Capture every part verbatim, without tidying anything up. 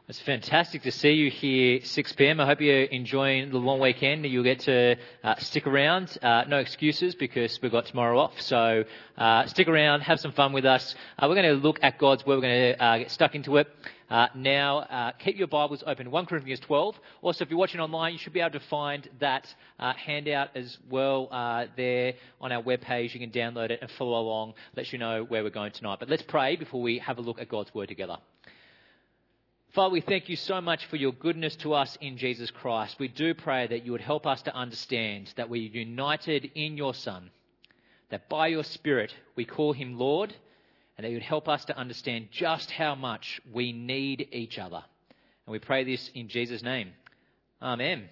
It's fantastic to see you here six p.m. I hope you're enjoying the long weekend. You'll get to uh, stick around. Uh, no excuses because we've got tomorrow off. So uh, stick around, have some fun with us. Uh, we're going to look at God's Word. We're going to uh, get stuck into it. Uh, now, uh, keep your Bibles open. First Corinthians twelve. Also, if you're watching online, you should be able to find that uh, handout as well uh, there on our webpage. You can download it and follow along. Let you know where we're going tonight. But let's pray before we have a look at God's Word together. Father, we thank you so much for your goodness to us in Jesus Christ. We do pray that you would help us to understand that we're united in your Son, that by your Spirit we call him Lord, and that you would help us to understand just how much we need each other. And we pray this in Jesus' name. Amen.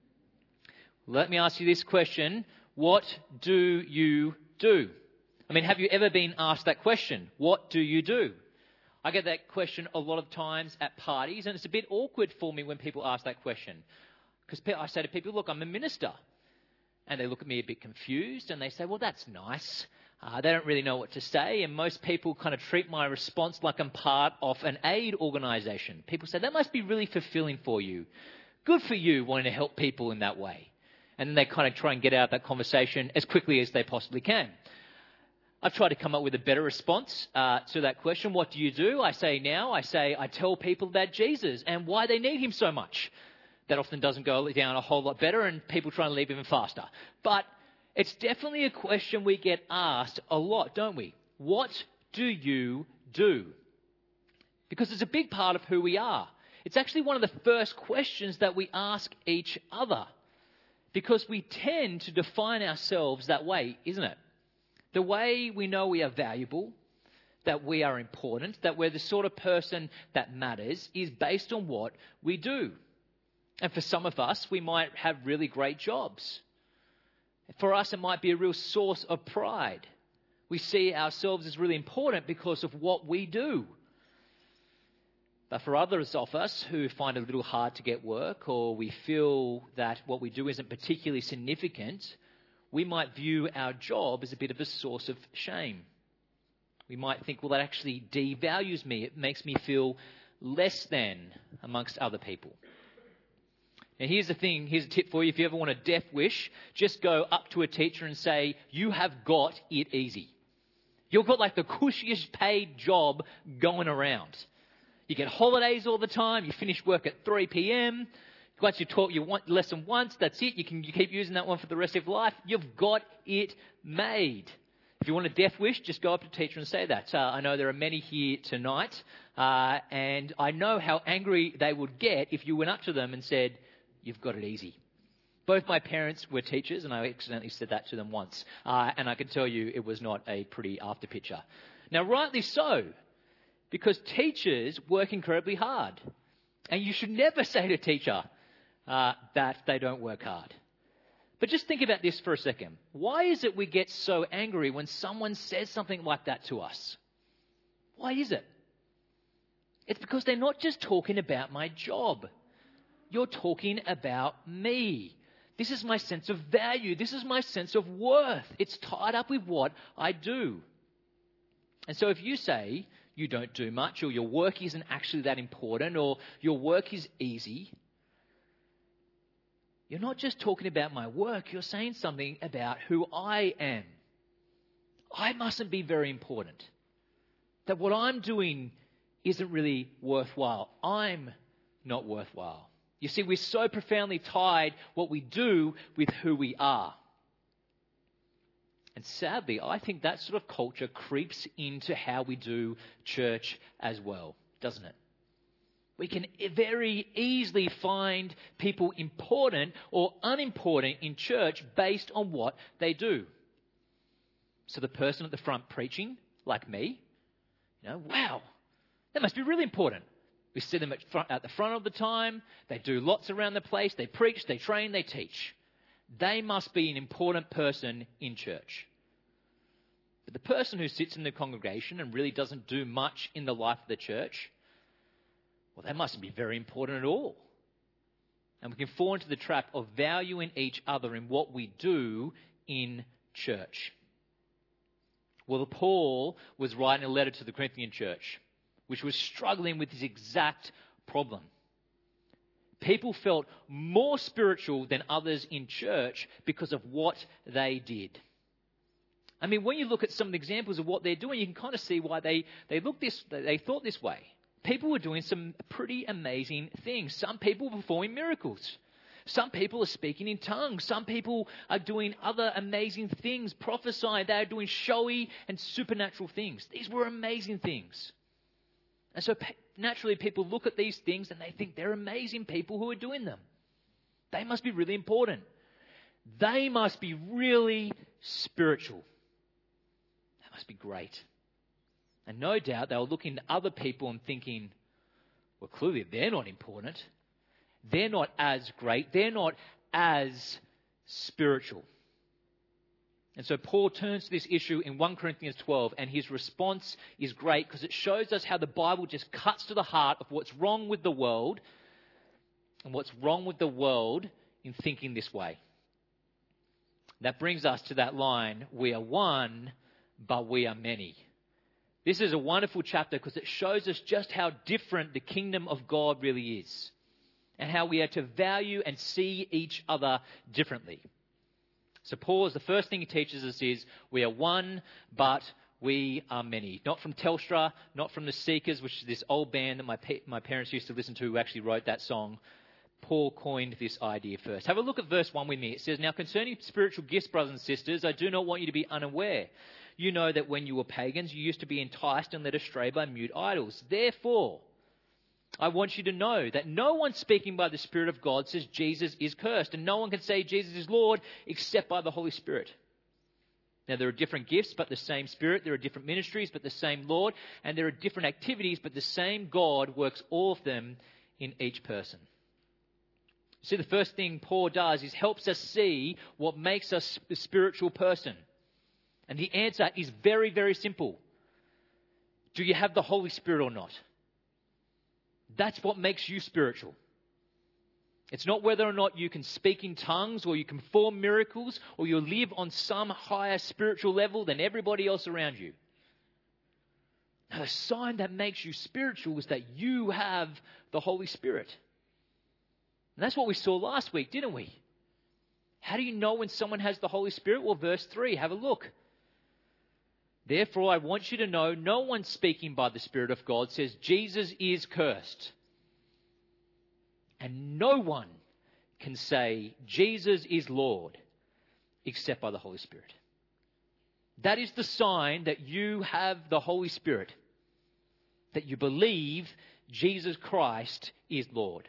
Let me ask you this question. What do you do? I mean, have you ever been asked that question? What do you do? I get that question a lot of times at parties, and it's a bit awkward for me when people ask that question. Because I say to people, look, I'm a minister. And they look at me a bit confused, and they say, well, that's nice. Uh, they don't really know what to say, and most people kind of treat my response like I'm part of an aid organisation. People say, that must be really fulfilling for you. Good for you wanting to help people in that way. And then they kind of try and get out of that conversation as quickly as they possibly can. I've tried to come up with a better response uh, to that question. What do you do? I say now, I say I tell people about Jesus and why they need him so much. That often doesn't go down a whole lot better, and people try and leave even faster. But it's definitely a question we get asked a lot, don't we? What do you do? Because it's a big part of who we are. It's actually one of the first questions that we ask each other. Because we tend to define ourselves that way, isn't it? The way we know we are valuable, that we are important, that we're the sort of person that matters is based on what we do. And for some of us, we might have really great jobs. For us, it might be a real source of pride. We see ourselves as really important because of what we do. But for others of us who find it a little hard to get work, or we feel that what we do isn't particularly significant, we might view our job as a bit of a source of shame. We might think, well, that actually devalues me. It makes me feel less than amongst other people. Now, here's the thing. Here's a tip for you. If you ever want a death wish, just go up to a teacher and say, you have got it easy. You've got like the cushiest paid job going around. You get holidays all the time. You finish work at three p.m. Once you taught your lesson once, that's it. You can you keep using that one for the rest of your life. You've got it made. If you want a death wish, just go up to the teacher and say that. Uh, I know there are many here tonight, uh, and I know how angry they would get if you went up to them and said, you've got it easy. Both my parents were teachers, and I accidentally said that to them once. Uh, and I can tell you it was not a pretty after picture. Now, rightly so, because teachers work incredibly hard. And you should never say to a teacher, Uh, that they don't work hard. But just think about this for a second. Why is it we get so angry when someone says something like that to us? Why is it? It's because they're not just talking about my job. You're talking about me. This is my sense of value. This is my sense of worth. It's tied up with what I do. And so if you say you don't do much, or your work isn't actually that important, or your work is easy, you're not just talking about my work, you're saying something about who I am. I mustn't be very important. That what I'm doing isn't really worthwhile. I'm not worthwhile. You see, we're so profoundly tied what we do with who we are. And sadly, I think that sort of culture creeps into how we do church as well, doesn't it? We can very easily find people important or unimportant in church based on what they do. So the person at the front preaching, like me, you know, wow, that must be really important. We see them at, front, at the front of the time. They do lots around the place. They preach, they train, they teach. They must be an important person in church. But the person who sits in the congregation and really doesn't do much in the life of the church, well, that mustn't be very important at all. And we can fall into the trap of valuing each other in what we do in church. Well, Paul was writing a letter to the Corinthian church, which was struggling with this exact problem. People felt more spiritual than others in church because of what they did. I mean, when you look at some of the examples of what they're doing, you can kind of see why they, they look this, they thought this way. People were doing some pretty amazing things. Some people were performing miracles. Some people are speaking in tongues. Some people are doing other amazing things, prophesying. They are doing showy and supernatural things. These were amazing things. And so naturally people look at these things and they think they're amazing people who are doing them. They must be really important. They must be really spiritual. That must be great. And no doubt they were looking at other people and thinking, well, clearly they're not important. They're not as great. They're not as spiritual. And so Paul turns to this issue in First Corinthians twelve, and his response is great because it shows us how the Bible just cuts to the heart of what's wrong with the world and what's wrong with the world in thinking this way. That brings us to that line, we are one, but we are many. This is a wonderful chapter because it shows us just how different the kingdom of God really is and how we are to value and see each other differently. So Paul, the first thing he teaches us is we are one, but we are many. Not from Telstra, not from the Seekers, which is this old band that my my parents used to listen to who actually wrote that song. Paul coined this idea first. Have a look at verse one with me. It says, now concerning spiritual gifts, brothers and sisters, I do not want you to be unaware. You know that when you were pagans, you used to be enticed and led astray by mute idols. Therefore, I want you to know that no one speaking by the Spirit of God says Jesus is cursed, and no one can say Jesus is Lord except by the Holy Spirit. Now, there are different gifts, but the same Spirit. There are different ministries, but the same Lord. And there are different activities, but the same God works all of them in each person. See, the first thing Paul does is helps us see what makes us a spiritual person. And the answer is very, very simple. Do you have the Holy Spirit or not? That's what makes you spiritual. It's not whether or not you can speak in tongues or you can perform miracles or you live on some higher spiritual level than everybody else around you. Now, the sign that makes you spiritual is that you have the Holy Spirit. And that's what we saw last week, didn't we? How do you know when someone has the Holy Spirit? Well, verse three, have a look. Therefore, I want you to know no one speaking by the Spirit of God says Jesus is cursed. And no one can say Jesus is Lord except by the Holy Spirit. That is the sign that you have the Holy Spirit, that you believe Jesus Christ is Lord.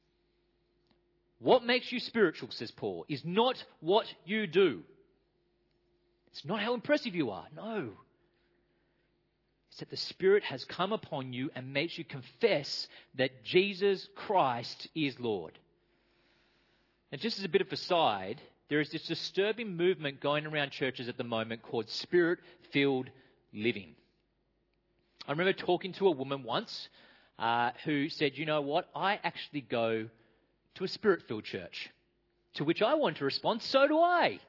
What makes you spiritual, says Paul, is not what you do. It's not how impressive you are. No. It's that the Spirit has come upon you and makes you confess that Jesus Christ is Lord. And just as a bit of a side, there is this disturbing movement going around churches at the moment called Spirit-filled living. I remember talking to a woman once uh, who said, you know what, I actually go to a Spirit-filled church. To which I want to respond, so do I.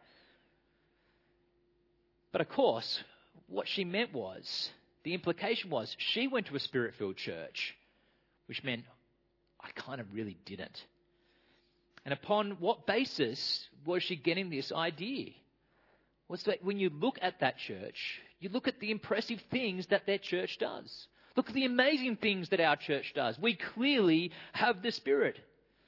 But of course, what she meant was, the implication was, she went to a Spirit-filled church, which meant I kind of really didn't. And upon what basis was she getting this idea? Well, it's that when you look at that church, you look at the impressive things that their church does. Look at the amazing things that our church does. We clearly have the Spirit.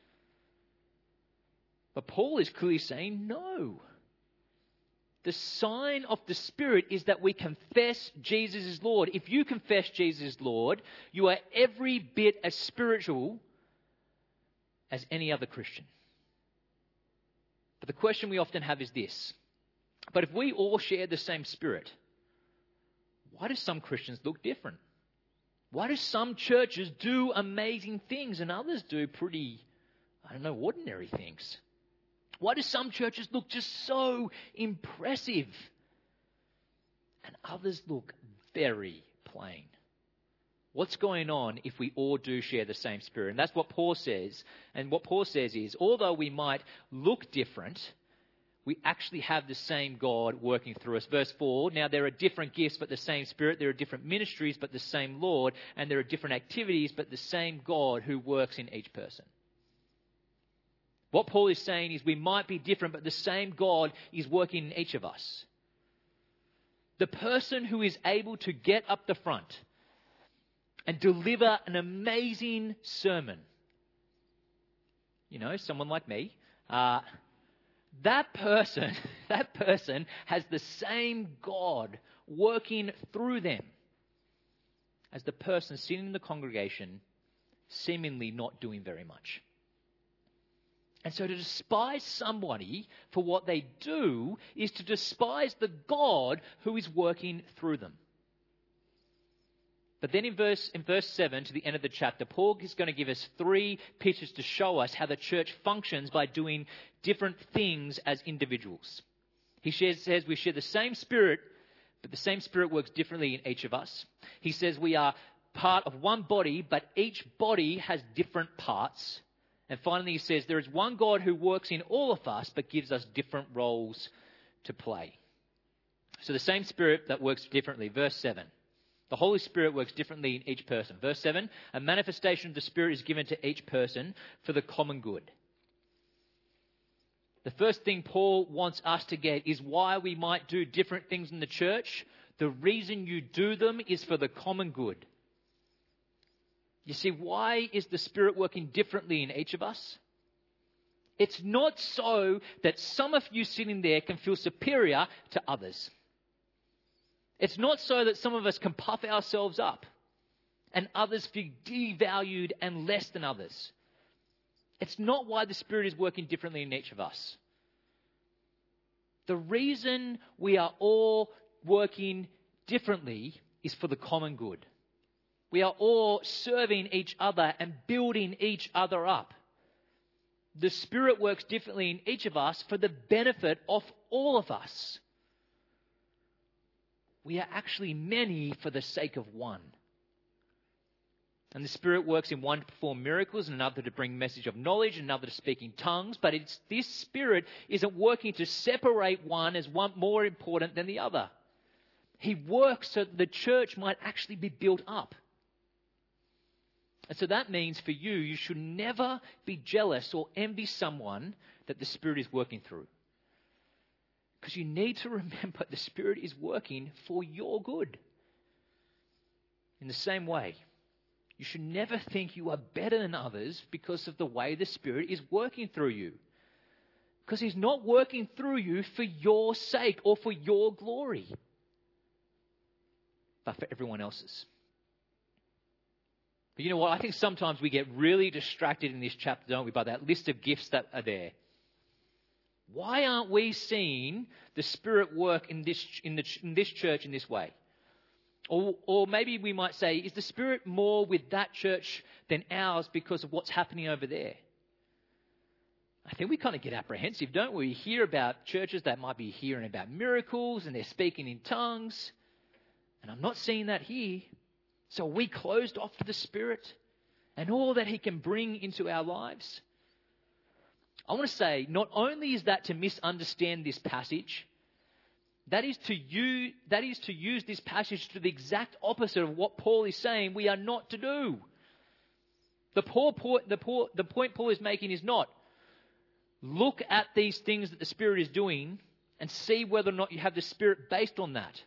But Paul is clearly saying no. The sign of the Spirit is that we confess Jesus is Lord. If you confess Jesus is Lord, you are every bit as spiritual as any other Christian. But the question we often have is this. But if we all share the same Spirit, why do some Christians look different? Why do some churches do amazing things and others do pretty, I don't know, ordinary things? Why do some churches look just so impressive and others look very plain? What's going on if we all do share the same Spirit? And that's what Paul says. And what Paul says is, although we might look different, we actually have the same God working through us. Verse four, now there are different gifts but the same Spirit. There are different ministries but the same Lord. And there are different activities but the same God who works in each person. What Paul is saying is we might be different, but the same God is working in each of us. The person who is able to get up the front and deliver an amazing sermon, you know, someone like me, uh, that person, that person has the same God working through them as the person sitting in the congregation seemingly not doing very much. And so to despise somebody for what they do is to despise the God who is working through them. But then in verse, in verse seven to the end of the chapter, Paul is going to give us three pictures to show us how the church functions by doing different things as individuals. He shares, says we share the same Spirit, but the same Spirit works differently in each of us. He says we are part of one body, but each body has different parts. And finally, he says there is one God who works in all of us, but gives us different roles to play. So the same Spirit that works differently. Verse seven. The Holy Spirit works differently in each person. Verse seven. A manifestation of the Spirit is given to each person for the common good. The first thing Paul wants us to get is why we might do different things in the church. The reason you do them is for the common good. You see, why is the Spirit working differently in each of us? It's not so that some of you sitting there can feel superior to others. It's not so that some of us can puff ourselves up and others feel devalued and less than others. It's not why the Spirit is working differently in each of us. The reason we are all working differently is for the common good. We are all serving each other and building each other up. The Spirit works differently in each of us for the benefit of all of us. We are actually many for the sake of one. And the Spirit works in one to perform miracles, and another to bring message of knowledge, and another to speak in tongues. But it's, this Spirit isn't working to separate one as one more important than the other. He works so that the church might actually be built up. And so that means for you, you should never be jealous or envy someone that the Spirit is working through. Because you need to remember the Spirit is working for your good. In the same way, you should never think you are better than others because of the way the Spirit is working through you. Because He's not working through you for your sake or for your glory, but for everyone else's. But you know what? I think sometimes we get really distracted in this chapter, don't we, by that list of gifts that are there. Why aren't we seeing the Spirit work in this, in, the, in this church in this way? Or, or maybe we might say, is the Spirit more with that church than ours because of what's happening over there? I think we kind of get apprehensive, don't we? We hear about churches that might be hearing about miracles and they're speaking in tongues. And I'm not seeing that here. So are we closed off to the Spirit and all that He can bring into our lives? I want to say, not only is that to misunderstand this passage, that is to use, that is to use this passage to the exact opposite of what Paul is saying we are not to do. The, poor, the, poor, the point Paul is making is not, look at these things that the Spirit is doing and see whether or not you have the Spirit based on that.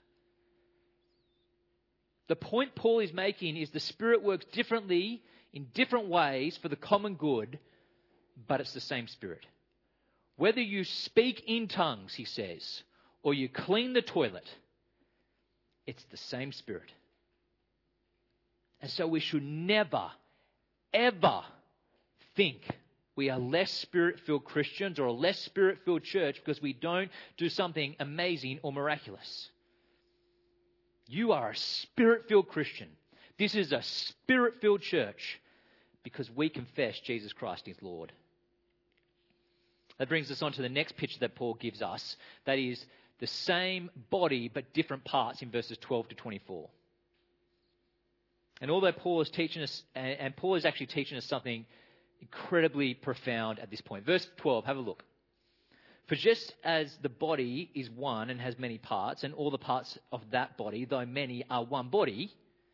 The point Paul is making is the Spirit works differently in different ways for the common good, but it's the same Spirit. Whether you speak in tongues, he says, or you clean the toilet, it's the same Spirit. And so we should never, ever think we are less Spirit-filled Christians or a less Spirit-filled church because we don't do something amazing or miraculous. You are a Spirit-filled Christian. This is a Spirit-filled church because we confess Jesus Christ is Lord. That brings us on to the next picture that Paul gives us. That is the same body but different parts in verses twelve to twenty-four. And although Paul is teaching us, and Paul is actually teaching us something incredibly profound at this point. Verse twelve, have a look. For just as the body is one and has many parts, and all the parts of that body, though many, are one body,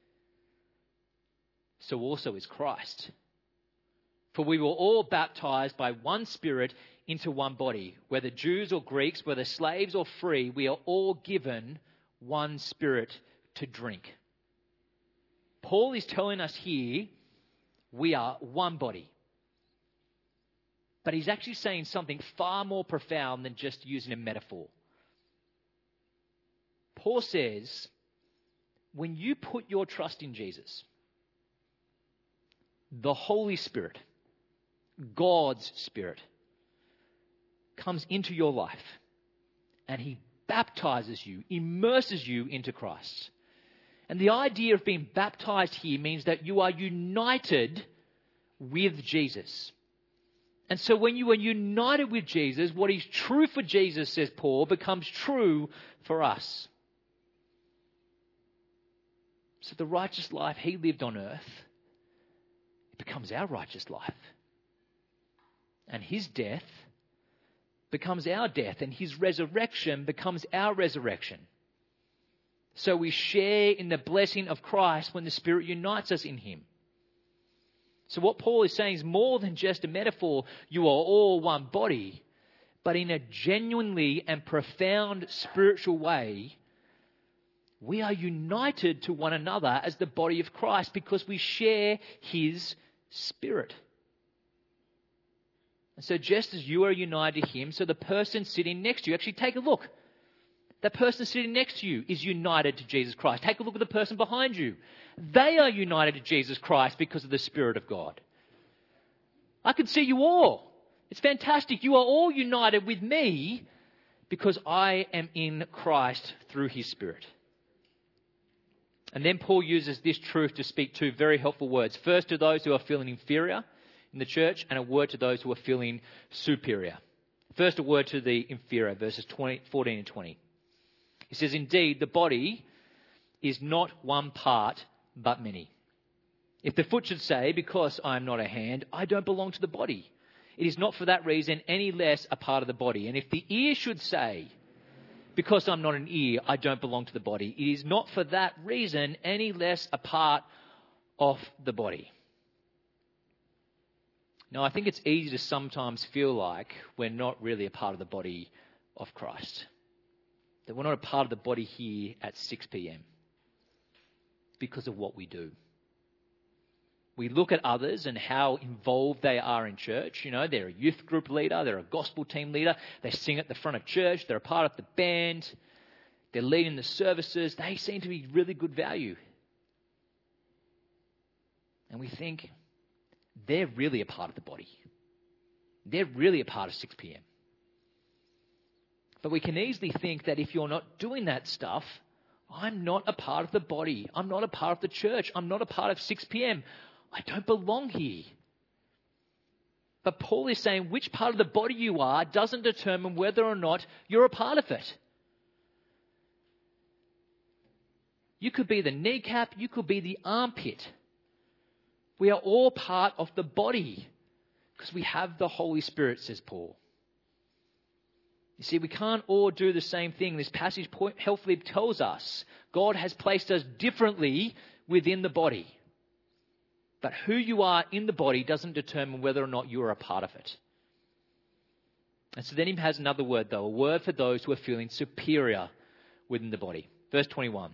so also is Christ. For we were all baptized by one Spirit into one body. Whether Jews or Greeks, whether slaves or free, we are all given one Spirit to drink. Paul is telling us here we are one body. But he's actually saying something far more profound than just using a metaphor. Paul says, when you put your trust in Jesus, the Holy Spirit, God's Spirit, comes into your life and he baptizes you, immerses you into Christ. And the idea of being baptized here means that you are united with Jesus. And so when you are united with Jesus, what is true for Jesus, says Paul, becomes true for us. So the righteous life he lived on earth, it becomes our righteous life. And his death becomes our death, and his resurrection becomes our resurrection. So we share in the blessing of Christ when the Spirit unites us in him. So what Paul is saying is more than just a metaphor. You are all one body, but in a genuinely and profound spiritual way, we are united to one another as the body of Christ because we share his Spirit. And so just as you are united to him, so the person sitting next to you, actually take a look. That person sitting next to you is united to Jesus Christ. Take a look at the person behind you. They are united to Jesus Christ because of the Spirit of God. I can see you all. It's fantastic. You are all united with me because I am in Christ through his Spirit. And then Paul uses this truth to speak two very helpful words. First to those who are feeling inferior in the church, and a word to those who are feeling superior. First a word to the inferior, verses twenty, fourteen and twenty. He says, indeed, the body is not one part, but many. If the foot should say, because I am not a hand, I don't belong to the body, it is not for that reason any less a part of the body. And if the ear should say, because I'm not an ear, I don't belong to the body, it is not for that reason any less a part of the body. Now, I think it's easy to sometimes feel like we're not really a part of the body of Christ. That we're not a part of the body here at six p.m. because of what we do. We look at others and how involved they are in church. You know, they're a youth group leader, they're a gospel team leader, they sing at the front of church, they're a part of the band, they're leading the services. They seem to be really good value. And we think, they're really a part of the body. They're really a part of six p.m. But we can easily think that if you're not doing that stuff, I'm not a part of the body. I'm not a part of the church. I'm not a part of six p.m. I don't belong here. But Paul is saying which part of the body you are doesn't determine whether or not you're a part of it. You could be the kneecap. You could be the armpit. We are all part of the body because we have the Holy Spirit, says Paul. You see, we can't all do the same thing. This passage point helpfully tells us God has placed us differently within the body. But who you are in the body doesn't determine whether or not you are a part of it. And so then he has another word, though, a word for those who are feeling superior within the body. Verse twenty-one.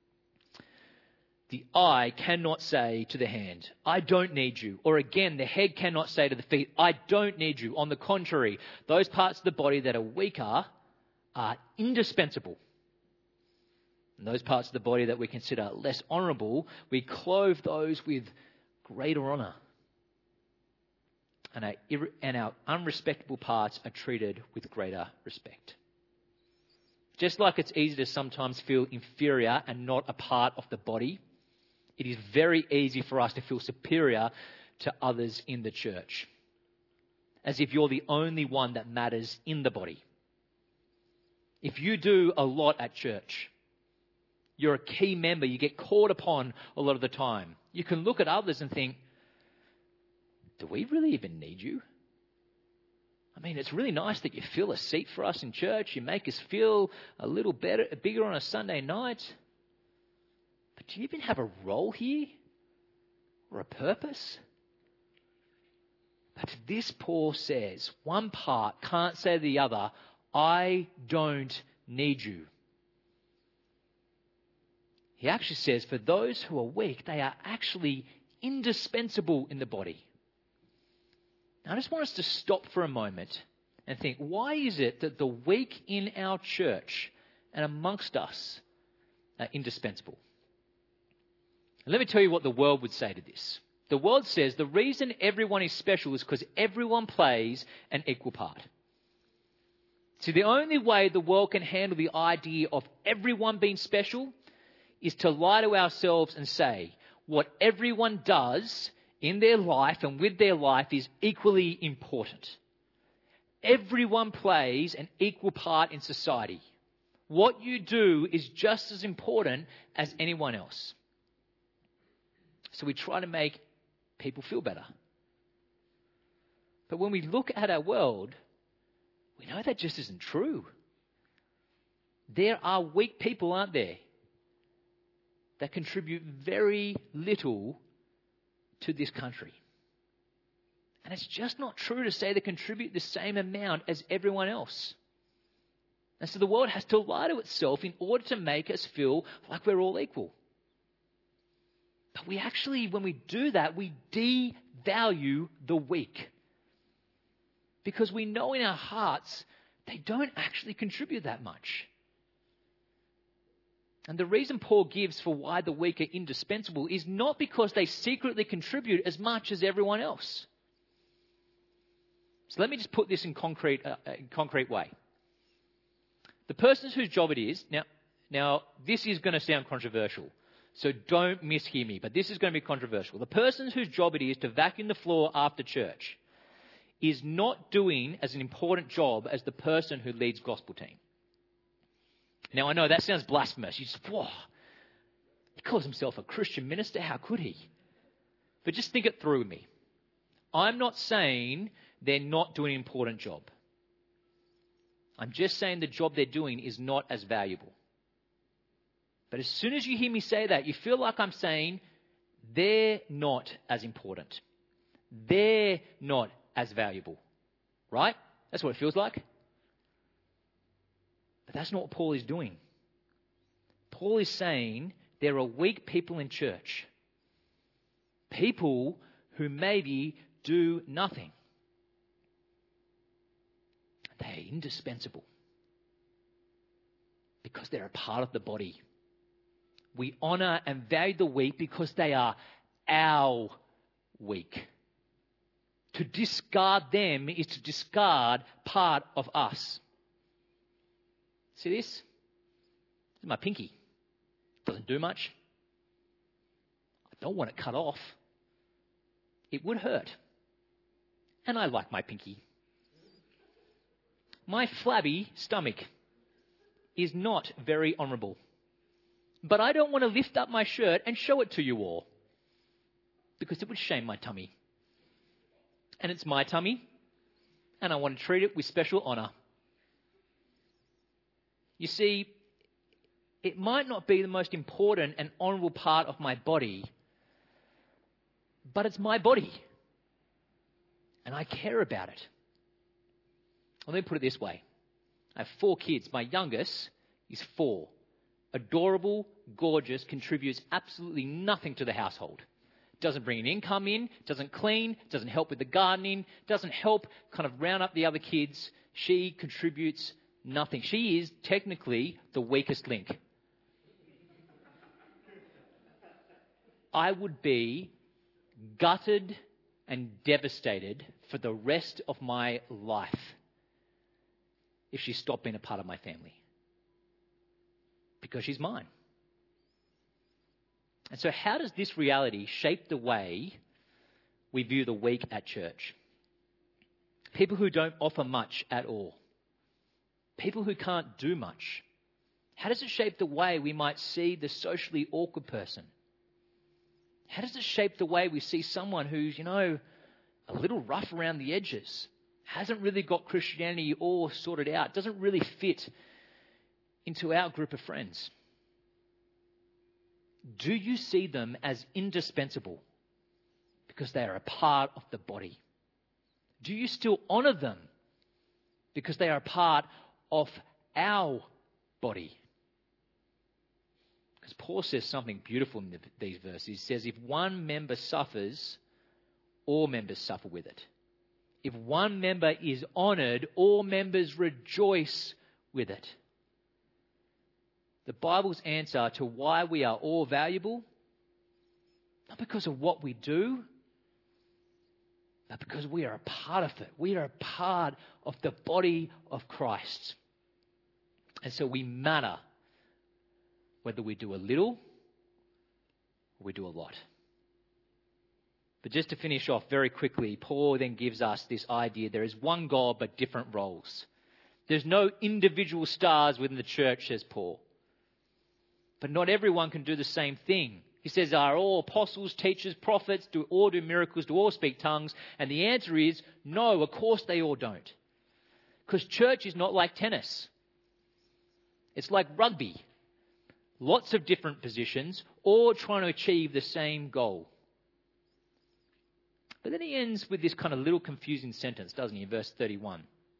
The eye cannot say to the hand, I don't need you. Or again, the head cannot say to the feet, I don't need you. On the contrary, those parts of the body that are weaker are indispensable. And those parts of the body that we consider less honourable, we clothe those with greater honour. And our, ir- and our unrespectable parts are treated with greater respect. Just like it's easy to sometimes feel inferior and not a part of the body, it is very easy for us to feel superior to others in the church, as if you're the only one that matters in the body. If you do a lot at church, you're a key member, you get called upon a lot of the time, you can look at others and think, do we really even need you? I mean, it's really nice that you fill a seat for us in church. You make us feel a little better, bigger on a Sunday night. But do you even have a role here or a purpose? But to this, Paul says, one part can't say to the other, I don't need you. He actually says, for those who are weak, they are actually indispensable in the body. Now, I just want us to stop for a moment and think, why is it that the weak in our church and amongst us are indispensable? And let me tell you what the world would say to this. The world says the reason everyone is special is because everyone plays an equal part. See, the only way the world can handle the idea of everyone being special is to lie to ourselves and say what everyone does in their life and with their life is equally important. Everyone plays an equal part in society. What you do is just as important as anyone else. So we try to make people feel better. But when we look at our world, we know that just isn't true. There are weak people, aren't there, that contribute very little to this country. And it's just not true to say they contribute the same amount as everyone else. And so the world has to lie to itself in order to make us feel like we're all equal. But we actually, when we do that, we devalue the weak. Because we know in our hearts they don't actually contribute that much. And the reason Paul gives for why the weak are indispensable is not because they secretly contribute as much as everyone else. So let me just put this in concrete, uh, in concrete way. The person whose job it is, now, now this is going to sound controversial, so don't mishear me, but this is going to be controversial. The person whose job it is to vacuum the floor after church is not doing as an important job as the person who leads gospel team. Now, I know that sounds blasphemous. You just, whoa, he calls himself a Christian minister. How could he? But just think it through with me. I'm not saying they're not doing an important job. I'm just saying the job they're doing is not as valuable. But as soon as you hear me say that, you feel like I'm saying they're not as important. They're not as valuable. Right? That's what it feels like. But that's not what Paul is doing. Paul is saying there are weak people in church. People who maybe do nothing. They're indispensable. Because they're a part of the body. We honour and value the weak because they are our weak. To discard them is to discard part of us. See this? This is my pinky. Doesn't do much. I don't want it cut off. It would hurt. And I like my pinky. My flabby stomach is not very honourable. But I don't want to lift up my shirt and show it to you all. Because it would shame my tummy. And it's my tummy. And I want to treat it with special honour. You see, it might not be the most important and honourable part of my body, but it's my body. And I care about it. Let me put it this way. I have four kids. My youngest is four. Adorable, gorgeous, contributes absolutely nothing to the household. Doesn't bring an income in, doesn't clean, doesn't help with the gardening, doesn't help kind of round up the other kids. She contributes nothing. She is technically the weakest link. I would be gutted and devastated for the rest of my life if she stopped being a part of my family. Because she's mine. And so how does this reality shape the way we view the weak at church? People who don't offer much at all. People who can't do much. How does it shape the way we might see the socially awkward person? How does it shape the way we see someone who's, you know, a little rough around the edges? hasn't really got Christianity all sorted out, doesn't really fit into our group of friends? Do you see them as indispensable because they are a part of the body? Do you still honor them because they are a part of our body? Because Paul says something beautiful in these verses. He says, if one member suffers, all members suffer with it. If one member is honored, all members rejoice with it. The Bible's answer to why we are all valuable, not because of what we do, but because we are a part of it. We are a part of the body of Christ. And so we matter whether we do a little or we do a lot. But just to finish off very quickly, Paul then gives us this idea there is one God but different roles. There's no individual stars within the church, says Paul. But not everyone can do the same thing. He says, are all apostles, teachers, prophets, do all do miracles, do all speak tongues? And the answer is no, of course they all don't. Because church is not like tennis. It's like rugby. Lots of different positions, all trying to achieve the same goal. But then he ends with this kind of little confusing sentence, doesn't he, in verse thirty-one?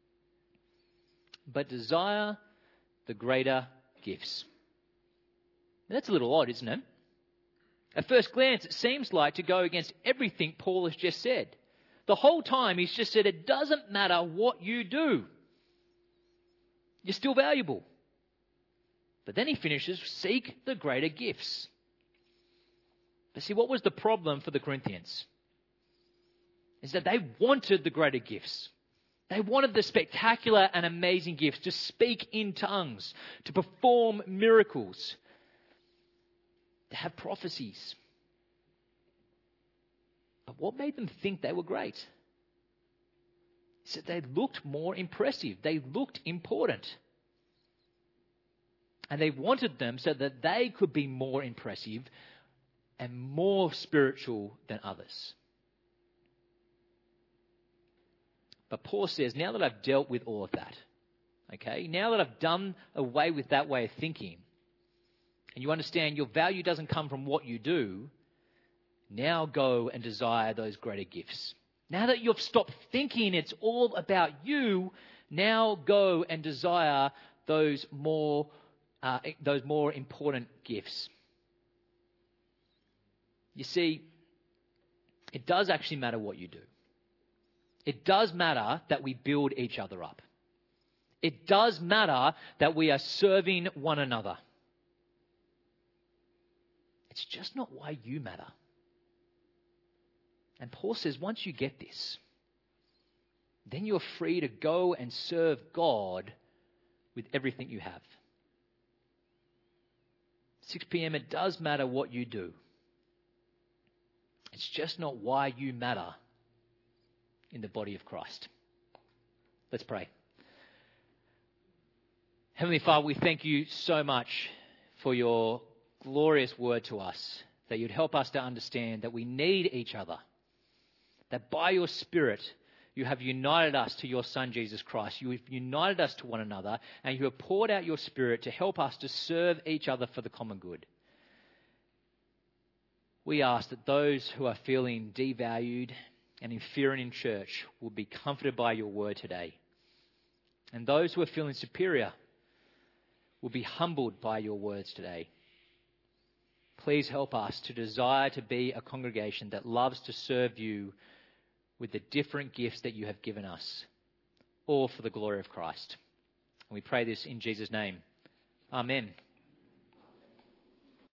But desire the greater gifts. Now, that's a little odd, isn't it? At first glance, it seems like to go against everything Paul has just said. The whole time he's just said it doesn't matter what you do. You're still valuable. But then he finishes, seek the greater gifts. But see, what was the problem for the Corinthians? Is that they wanted the greater gifts. They wanted the spectacular and amazing gifts, to speak in tongues, to perform miracles, to have prophecies. But what made them think they were great? Is that they looked more impressive. They looked important. And they wanted them so that they could be more impressive and more spiritual than others. But Paul says, now that I've dealt with all of that, okay, now that I've done away with that way of thinking, and you understand your value doesn't come from what you do, now go and desire those greater gifts. Now that you've stopped thinking it's all about you, now go and desire those more, uh, those more important gifts. You see, it does actually matter what you do. It does matter that we build each other up. It does matter that we are serving one another. It's just not why you matter. And Paul says once you get this, then you're free to go and serve God with everything you have. six p.m. it does matter what you do. It's just not why you matter in the body of Christ. Let's pray. Heavenly Father, we thank you so much for your glorious word to us, that you'd help us to understand that we need each other, that by your Spirit you have united us to your Son, Jesus Christ. You have united us to one another, and you have poured out your Spirit to help us to serve each other for the common good. We ask that those who are feeling devalued and inferior in church will be comforted by your word today. And those who are feeling superior will be humbled by your words today. Please help us to desire to be a congregation that loves to serve you with the different gifts that you have given us, all for the glory of Christ. And we pray this in Jesus' name. Amen.